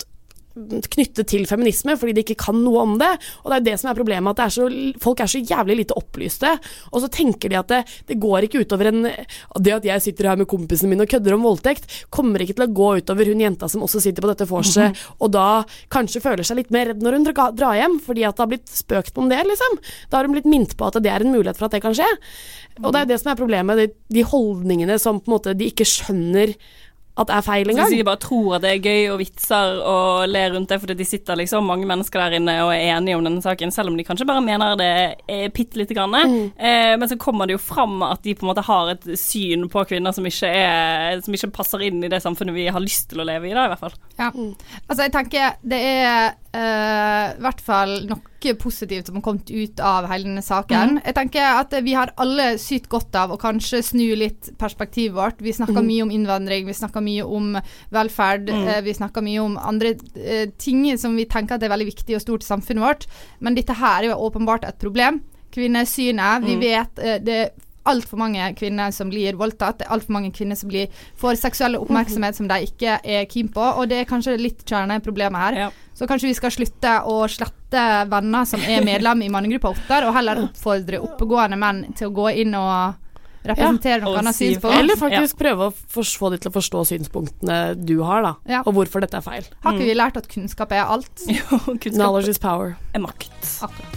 knyttet til feminisme, fordi de ikke kan noe om det, og det er det som er problemet, at det er så, folk er så jævlig lite opplyste, og så tenker de at det, det går ikke utover en, det at jeg sitter her med kompisene mine og kødder om voldtekt, kommer ikke til å gå utover hun jenta som også sitter på dette vorset, mm-hmm. og da kanskje føler seg litt mer redd når hun drar, drar hjem, fordi at det har blitt spøkt om det, liksom. Da har hun blitt minnet på at det er en mulighet for at det kan skje, og det er det som er problemet, de, de holdningene som på en måte de ikke skjønner at det er feil en gang. Så de bare tror at det er gøy og vitser og ler rundt det, fordi de sitter liksom mange mennesker der inne og er enige om denne saken, selv om de kanskje bare mener det er pittelite grann. Mm. Eh, men så kommer det jo fram at de på en måte har et syn på kvinner som ikke, er, som ikke passer inn i det samfunnet vi har lyst til å leve i da, i hvert fall. Ja, altså jeg tenker det er uh, i hvert fall noe positivt som har kommet ut av hele denne saken. Mm. Jeg tenker at vi har alle sykt godt av å kanskje snu litt perspektivet vårt. Vi snakker mm. mye om innvandring, vi snakker mye om velferd, mm. eh, vi snakker mye om andre eh, ting som vi tenker at er veldig viktig og stort i samfunnet vårt, men dette her er jo åpenbart et problem. Kvinnesynet, mm. vi vet eh, det er alt for mange kvinner som blir voldtatt, det er alt for mange kvinner som blir, får seksuell oppmerksomhet som de ikke er keen på, og det er kanskje litt kjerneproblemet her. Ja. Så kanskje vi skal slutte å slette venner som er medlem i mannegruppa åtter, og heller oppfordre oppegående menn til å gå inn og representere Ja. noen annen si synspunkt. Eller faktisk prøve å fors- få de til å forstå synspunktene du har, da. Ja. Og hvorfor dette er feil. Har ikke vi lært at kunnskap er alt? Jo, kunnskap Knowledge is power. er makt. Akkurat.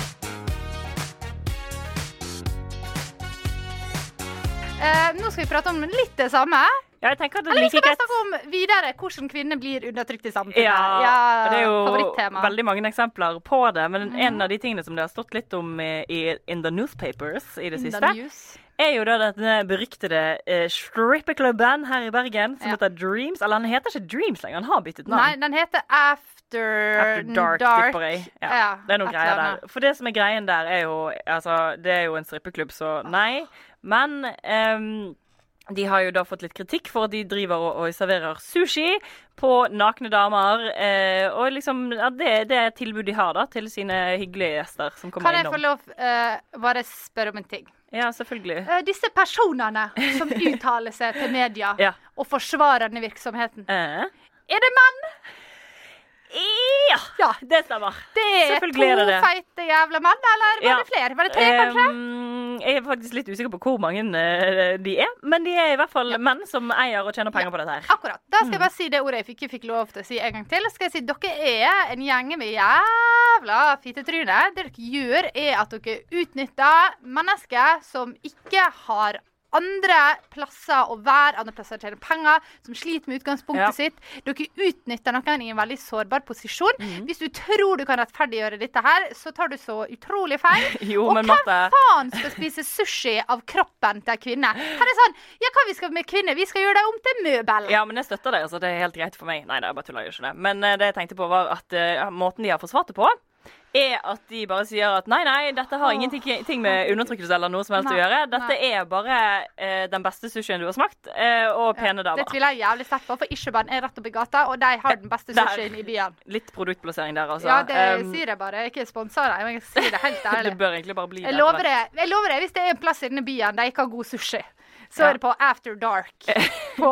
Eh, nå skal vi prate om litt det samme. Ja, jeg tenker at det Eller er vi skal like bare greit. snakke om videre hvordan kvinner blir undertrykt i samfunnet. Ja, det er jo favorittema. veldig mange eksempler på det, men Mhm. en av de tingene som det har stått litt om i, i in the newspapers i det In the siste, news. er jo da denne beryktede eh, strippeklubben her i Bergen, som Ja. heter Dreams. Eller han heter ikke Dreams lenger, han har byttet navn. Nei, den heter After, After Dark, tipper jeg. Ja, Ja, det er noen et greier eller annet. der. For det som er greien der, er jo Altså, det er jo en strippeklubb, så nei. Men ehm, de har jo da fått litt kritikk for at de driver og, og serverer sushi på nakne damer. Eh, og liksom ja, det, det er et tilbud de har da til sine hyggelige gjester som kommer Kan jeg innom. få lov uh, bare spørre om en ting? Ja, selvfølgelig. Eh, disse personene som uttaler seg til media Ja. og forsvarer denne virksomheten, Eh? er det menn? Ja, det stemmer. Det er Selvfølgelig er det to det. feite jævla menn, eller var Ja. det flere? Var det tre, kanskje? Um, jeg er faktisk litt usikker på hvor mange eh, de er, men de er i hvert fall menn som eier og tjener penger på dette her. Akkurat. Da skal jeg Mm. bare si det ordet jeg ikke fikk lov til å si en gang til. Skal jeg si dere er en gjeng med jævla fitetryne. Det dere gjør, er at dere utnytter mennesker som ikke har andre plasser å være, andre plasser å tjene penger, som sliter med utgangspunktet Ja. sitt. Dere utnytter noen i en veldig sårbar posisjon. Mhm. Hvis du tror du kan rettferdiggjøre dette her, så tar du så utrolig feil. Jo, og men hvem Marte- faen skal spise sushi av kroppen til en kvinne? Her er sånn, ja, hva vi skal med kvinner? Vi skal gjøre det om til møbel. Ja, men jeg støtter det. Altså, det er helt greit for meg. Nei, det er bare tuller, jeg gjør ikke det. Men eh, det jeg tenkte på var at eh, måten de har forsvart det på, er at de bare sier at nei, nei, dette har ingenting ting med undertrykkelse eller noe som helst Nei, å gjøre. Dette nei. er bare eh, den beste sushien du har smakt, eh, og pene damer. Det tviler jeg jævlig sterkt på, for Isheban er rett oppi gata, og de har den beste Der. sushien i byen. Litt produktplassering der, altså. Ja, det Um, sier jeg bare. Jeg er ikke sponset av dem, men jeg sier det helt ærlig. det bør egentlig bare bli det. Jeg etter lover hvert. det, jeg lover det, hvis det er en plass i denne byen der jeg ikke har god sushi, så Ja. er det på After Dark. På,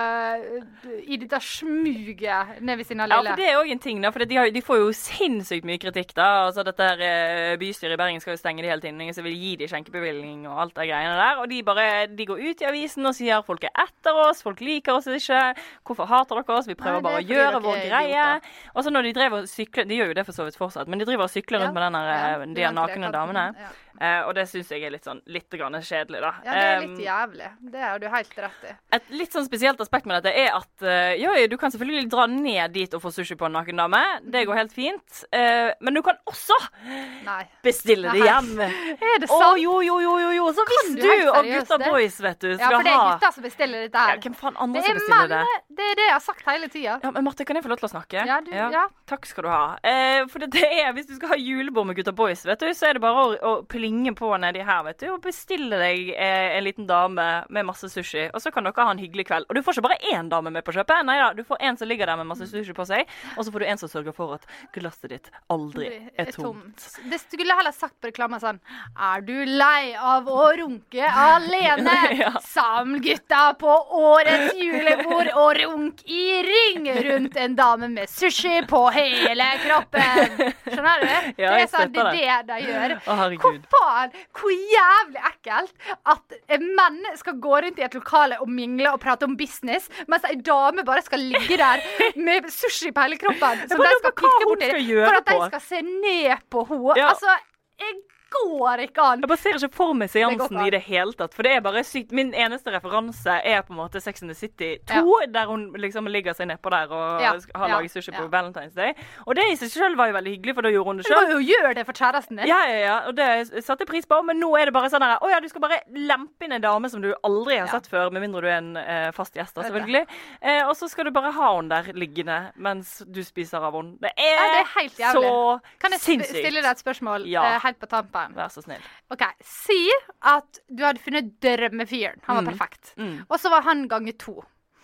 uh, I dette smuget nede ved sin Ja, lille. for det er òg en ting, da. For de, har, de får jo sinnssykt mye kritikk, da. Altså, dette her eh, bystyret i Bergen skal jo stenge de hele tiden. Ingen som vil gi de skjenkebevilgning og alt det greiene der. Og de bare de går ut i avisen og sier folk er etter oss, folk liker oss ikke. Hvorfor hater dere oss? Vi prøver Nei, det bare er å fordi gjøre dere vår er greie. idioter. Og så når de drev og sykler De gjør jo det for så vidt fortsatt, men de driver og sykler rundt Ja, med den der, ja, eh, de de her den nakne trekanten, damene. ja. Eh, og det syns jeg er litt sånn litt grann kjedelig, da. Ja, det er litt Um, jævlig. Det har du helt rett i. et litt sånn spesielt aspekt med dette er at uh, ja, du kan selvfølgelig dra ned dit og få sushi på en naken dame. Det går helt fint. Uh, men du kan også Nei. bestille det Nei. hjem. Er det Å, sant? jo, jo, jo, jo, jo. Så Kan hvis du du, helt og seriøst gutta det? boys, vet du, Ja, skal for det er ha gutta som bestiller dette her. Ja, hvem faen andre det som er bestiller menn, det? det er det jeg har sagt hele tida. Ja, men Marte, kan jeg få lov til å snakke? Ja, du- ja. Takk skal du ha. Eh, for det er, hvis du skal ha julebord med gutta boys, vet du, så er det bare å, å plinge på nedi her, vet du, og bestille deg eh, en liten dame med masse sushi, og så kan dere ha en hyggelig kveld. Og du får ikke bare én dame med på kjøpet, nei da, du får en som ligger der med masse sushi på seg, og så får du en som sørger for at glasset ditt aldri er tomt. Det skulle heller sagt på reklamen sånn: Er du lei av å runke alene? Ja. Saml gutta på årets julebord og runk i ring rundt en dame med sushi på hele kroppen. Skjønner du? Ja, det er jeg sånn, det støtter er det de gjør. Å, herregud. Hvor faen, hvor jævlig ekkelt at menn skal gå rundt i et lokale og mingle og prate om business, mens ei dame bare skal ligge der med sushi på hele kroppen, som bare de skal lurer på hva pirke hun borti skal gjøre for at de på. skal se ned på henne. Ja. Altså, jeg går ikke an. Jeg bare ser ikke for meg Det går seansen ikke i det hele tatt. For det er bare sykt. Min eneste referanse er på en måte Sex and the City to, der hun liksom ligger seg nedpå der og Ja, har ja, laget sushi ja. på Valentine's Day. Og det i seg selv var jo veldig hyggelig, for da gjorde hun det Du må selv. jo gjøre det for kjæresten din. Ja, ja, ja, og det satte jeg pris på, men nå er det bare sånn her, å ja, du skal bare lempe inn en dame som du aldri har sett før, med mindre du er en eh, fast gjest, da, selvfølgelig. Eh, og så skal du bare ha henne der liggende mens du spiser av henne. Det er, Ja, det er helt jævlig. så Kan jeg sp- sinnssykt. stille deg et spørsmål Ja. eh, helt på tampen? Vær så snill. Ok, si at du hadde funnet drømmefyren. Han var Mm. perfekt. Mm. Og så var han ganger to.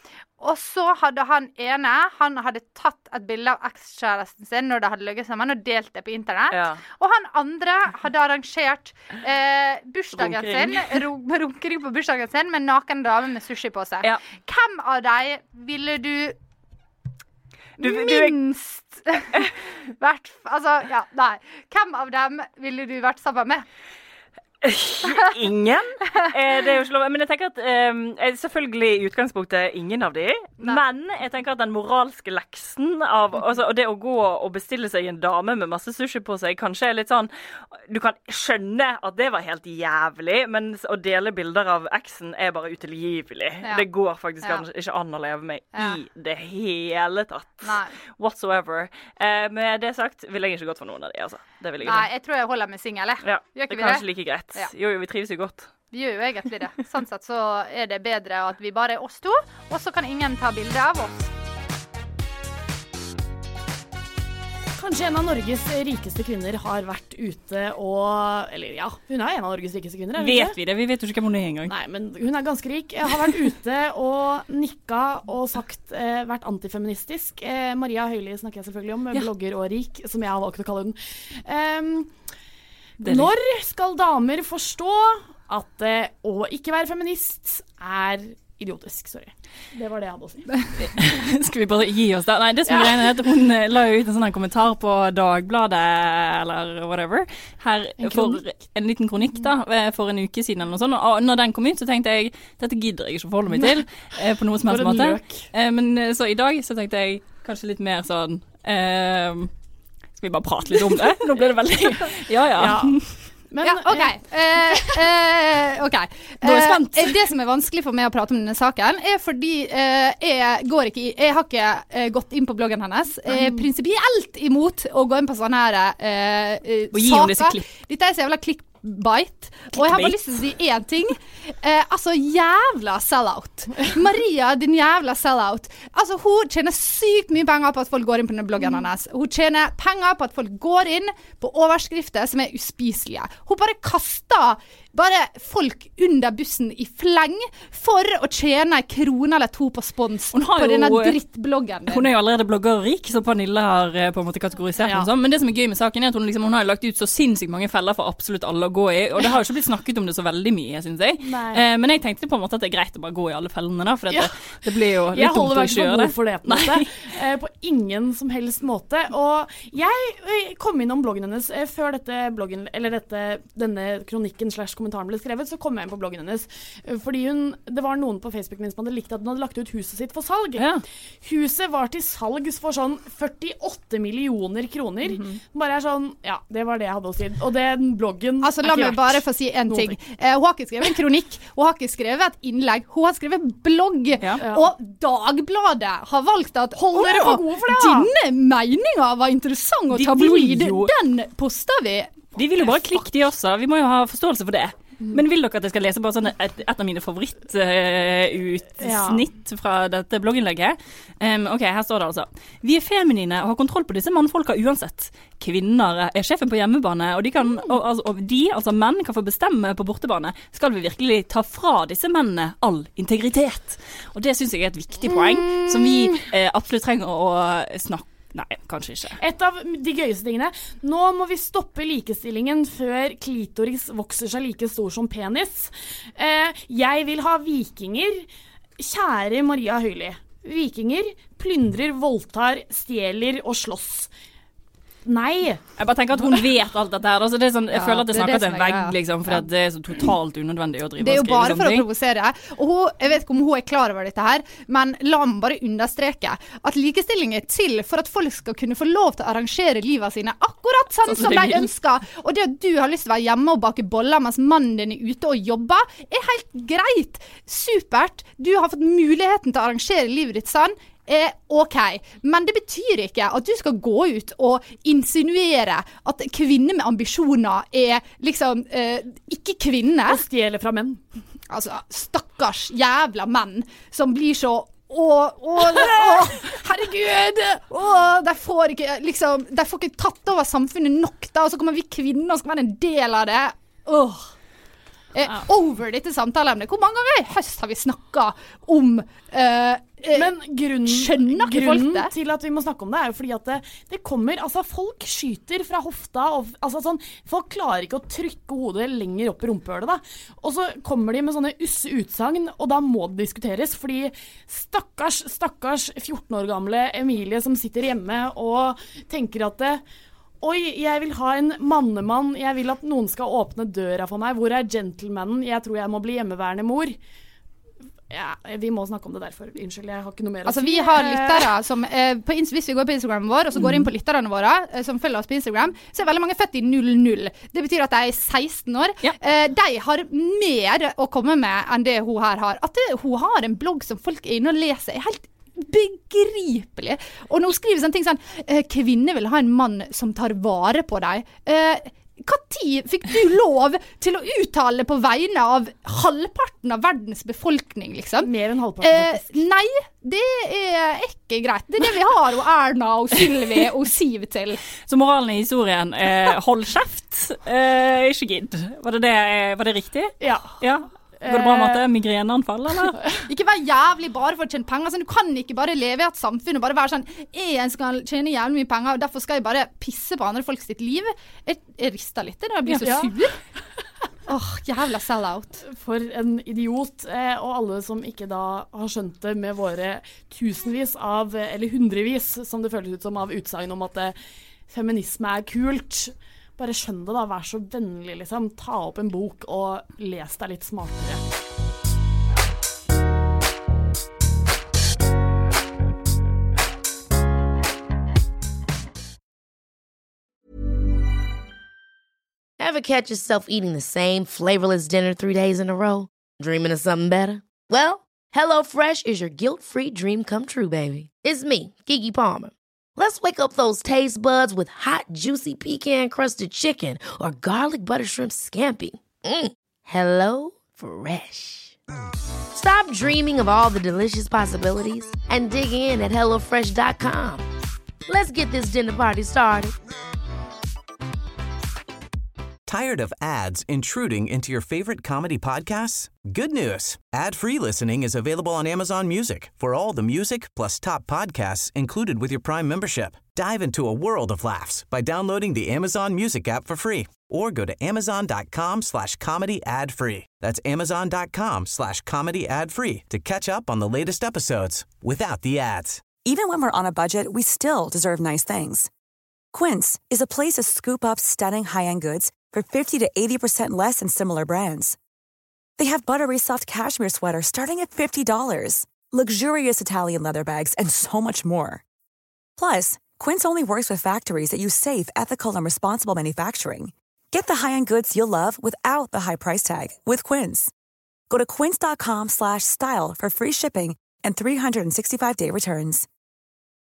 Og så hadde han ene Han hadde tatt et bilde av ekskjæresten sin når de hadde ligget sammen, og delt det på internett. Ja. Og han andre hadde arrangert eh, bursdagen Runkering. sin ro- runkering på bursdagen sin med en naken dame med sushi på seg. Ja. Hvem av dem ville du, Du- du- minst vært Altså, ja, nei. Hvem av dem ville du vært sammen med? Ingen. Eh, det er jo ikke lov. Men jeg tenker at eh, selvfølgelig i utgangspunktet ingen av de. Nei. Men jeg tenker at den moralske leksen av altså, det å gå og bestille seg en dame med masse sushi på seg, kanskje er litt sånn du kan skjønne at det var helt jævlig, men å dele bilder av eksen er bare utilgivelig. Ja. Det går faktisk ja. ikke an å leve med ja. i det hele tatt. Nei. Whatsoever. Eh, med det sagt vil jeg ikke gått for noen av de, altså. Det vil jeg ikke. Nei, jeg tror jeg holder med single. Ja, det er kanskje like greit. Ja. Jo, jo, vi trives jo godt. Vi gjør jo egentlig det. Sånn sett så er det bedre at vi bare er oss to, og så kan ingen ta bilde av oss. Kanskje en av Norges rikeste kvinner har vært ute og Eller ja, hun er en av Norges rikeste kvinner. Vet vi det? Vi vet jo ikke hvem hun er engang. Nei, men hun er ganske rik. Jeg har vært ute og nikka og sagt eh, vært antifeministisk. Eh, Maria Høili snakker jeg selvfølgelig om, ja. blogger og rik, som jeg har valgt å kalle den. Um, Når skal damer forstå at eh, å ikke være feminist er idiotisk? Sorry. Det var det jeg hadde å si. Skal vi bare gi oss da? Nei, det som ja. er at hun la jo ut en sånn kommentar på Dagbladet eller whatever, her en for en liten kronikk da, for en uke siden eller noe sånt, og når den kom ut så tenkte jeg, dette gidder jeg ikke å forholde meg til eh, på noe som helst måte. Eh, men så i dag så tenkte jeg kanskje litt mer sånn eh, skal vi bare prate litt om det? Nå ble det veldig ja, ja. ja. Men, ja, ok. Uh, uh, ok. Uh, det som er vanskelig for meg å prate om denne saken, er fordi uh, jeg går ikke i, jeg har ikke uh, gått inn på bloggen hennes. Jeg er prinsipielt imot å gå inn på sånne her uh, uh, og gi saker. Disse klipp. Dette er så jævla klipp. Bite. Og jeg har bare lyst til å si en ting. Eh, altså, jævla sellout. Maria, din jævla sellout. Altså, hun tjener sykt mye penger på at folk går inn på denne bloggen hennes. Hun tjener penger på at folk går inn på overskrifter som er uspiselige. Hun bare kaster bare folk under bussen i fleng for å tjene en krone eller to på spons på jo, denne drittbloggen. Hun er jo allerede bloggerrik, så Pernille har på en måte kategorisert ja. sånn. Men det som er gøy med saken er at hun, liksom, hun har lagt ut så sinnssykt mange feller for absolutt alle å gå i, og det har jo ikke blitt snakket om det så veldig mye, synes jeg. Eh, men jeg tenkte på en måte at det er greit å bare gå i alle fellene da, for ja. det, det blir jo litt jeg dumt å ikke gjøre det. Jeg holder meg ikke for det på, eh, på ingen som helst måte, og jeg kom inn om bloggen hennes eh, før dette bloggen, eller dette, denne kronikken slash kommentaren ble skrevet, så kom jeg inn på bloggen hennes, fordi hun, det var noen på Facebook min som hadde likt at hun hadde lagt ut huset sitt for salg. Ja. Huset var til salgs for sånn førtiåtte millioner kroner. Mm-hmm. Bare er sånn, ja, det var det jeg hadde å si. Og den bloggen altså, la meg bare få si en ting. Uh, hun har ikke skrevet en kronikk, hun har ikke skrevet et innlegg, hun har skrevet blogg. Ja. Ja. Og Dagbladet har valgt at hold dere for gode for det, da. Dine meninger var interessant og tabloid. Den poster vi. De vil jo bare klikke de også. Vi må jo ha forståelse for det. Men vil dere at jeg skal lese bare sånn et, et av mine favorittutsnitt uh, ja. fra dette blogginnlegget? Um, ok, her står det altså. Vi er feminine og har kontroll på disse mannfolka uansett. Kvinner er sjefen på hjemmebane, og de, kan, og, og, og de, altså menn, kan få bestemme på bortebane. Skal vi virkelig ta fra disse mennene all integritet? Og det synes jeg er et viktig poeng, som vi uh, absolutt trenger å snakke. Nei, kanskje ikke. Et av de gøyeste tingene. Nå må vi stoppe likestillingen før klitoris vokser seg like stor som penis. Eh, jeg vil ha vikinger. Kjære Maria Høili. Vikinger plyndrer, voldtar, stjeler og slåss. Nei. Jeg bare tenker at hun vet alt dette her. Altså det er sånn, jeg ja, føler at det, det snakker til en vegg, liksom, for ja. det er så totalt unødvendig å drive og skrive sånne ting. Det er jo bare for å provosere. Og hun, jeg vet ikke om hun er klar over dette her, men la meg bare understreke at likestilling er til for at folk skal kunne få lov til å arrangere livet sine akkurat sånn som de ønsker. Og det at du har lyst til å være hjemme og bake boller mens mannen din er ute og jobber, er helt greit. Supert. Du har fått muligheten til å arrangere livet ditt sånn. Eh, ok, men det betyr ikke at du skal gå ut og insinuere at kvinner med ambisjoner er liksom eh, ikke kvinner. Og stjele fra menn. Altså, stakkars jævla menn som blir så Åh, åh, åh, herregud åh, de får ikke liksom, de får ikke tatt over samfunnet nok da, og så kommer vi kvinner og skal være en del av det. Åh Eh, over dette samtaleemnet. Hvor mange ganger i høst har vi snakket om eh, Men grunnen, grunnen til at vi må snakke om det er jo fordi at det, det kommer, altså folk skyter fra hofta, og, altså sånn, folk klarer ikke å trykke hodet lenger opp i rumpehølet da, og så kommer de med sånne usse utsagn, og da må det diskuteres, fordi stakkars, stakkars fjorten år gamle Emilie som sitter hjemme og tenker at det oi, jeg vil ha en mannemann, jeg vil at noen skal åpne døra for meg, hvor er gentlemanen, jeg tror jeg må bli hjemmeværende mor. Ja, vi må snakke om det derfor. Unnskyld, jeg har ikke noe mer altså, å si. Vi har lyttere som, eh, på, hvis vi går på Instagram vår, og så går inn på lytterne våre, eh, som følger oss på Instagram, så er veldig mange født i null null. Det betyr at de er seksten år. Ja. Eh, de har mer å komme med enn det hun her har. At det, hun har en blogg som folk er inne og leser, er helt begripelig. Og nå skriver sånne ting sånn, eh, kvinner vil ha en mann som tar vare på deg. Eh, Hva tid fikk du lov til å uttale på vegne av halvparten av verdens befolkning, liksom? Mer enn halvparten, faktisk. Eh, nei, det er ikke greit. Det er det vi har, og Erna og Sylvi og Siv til. Så moralen i historien, eh, hold kjeft, eh, ikke gidd. Var det, det, var det riktig? Ja. Ja. Går det bra med at det er migreneanfall, eller? Ikke være jævlig bare for å tjene penger. Sånn, du kan ikke bare leve i et samfunn og bare være sånn, jeg skal tjene jævlig mye penger, og derfor skal jeg bare pisse på andre folk sitt liv. Jeg, jeg rister litt når jeg blir så ja. sur. Åh, oh, jævla sell-out. For en idiot, eh, og alle som ikke da har skjønt det med våre tusenvis av, eller hundrevis, som det føles ut som, av utsagn om at eh, feminisme er kult. Bare skjønn det da, vær så vennlig liksom. Ta opp en bok og les deg litt smartere. Ever catch yourself eating the same flavorless dinner three days in a row? Dreaming of something better? Well, HelloFresh is your guilt-free dream come true, baby. It's me, Keke Palmer. Let's wake up those taste buds with hot, juicy pecan-crusted chicken or garlic butter shrimp scampi. Mm. Hello Fresh. Stop dreaming of all the delicious possibilities and dig in at hello fresh dot com. Let's get this dinner party started. Tired of ads intruding into your favorite comedy podcasts? Good news. Ad-free listening is available on Amazon Music for all the music plus top podcasts included with your Prime membership. Dive into a world of laughs by downloading the Amazon Music app for free or go to amazon.com slash comedy ad-free. That's amazon.com slash comedy ad-free to catch up on the latest episodes without the ads. Even when we're on a budget, we still deserve nice things. Quince is a place to scoop up stunning high-end goods for fifty to eighty percent less than similar brands. They have buttery soft cashmere sweaters starting at fifty dollars, luxurious Italian leather bags, and so much more. Plus, Quince only works with factories that use safe, ethical, and responsible manufacturing. Get the high-end goods you'll love without the high price tag with Quince. Go to quince.com slash style for free shipping and three sixty-five day returns.